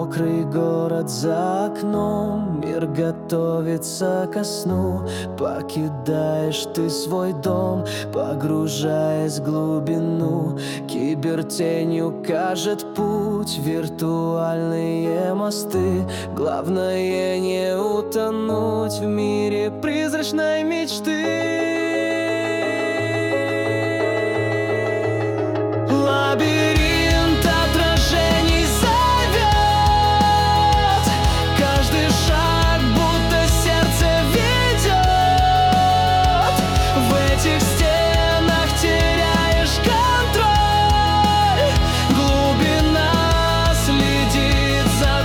Мокрый город за окном, мир готовится ко сну. Покидаешь ты свой дом, погружаясь в глубину. Кибертенью кажет путь, виртуальные мосты. Главное не утонуть в мире призрачной мечты. Лабиринт отражений зовет, каждый шаг будто сердце ведет. В этих стенах теряешь контроль, глубина следит за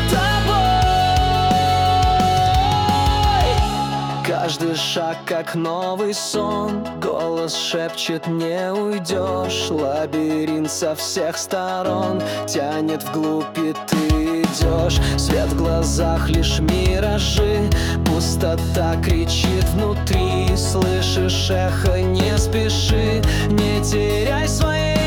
тобой. Каждый шаг как новый сон, голос шепчет: не уйдешь. Лабиринт со всех сторон тянет вглубь, и ты идешь. Свет в глазах лишь миражи, пустота кричит внутри. Слышишь эхо, не спеши, не теряй своей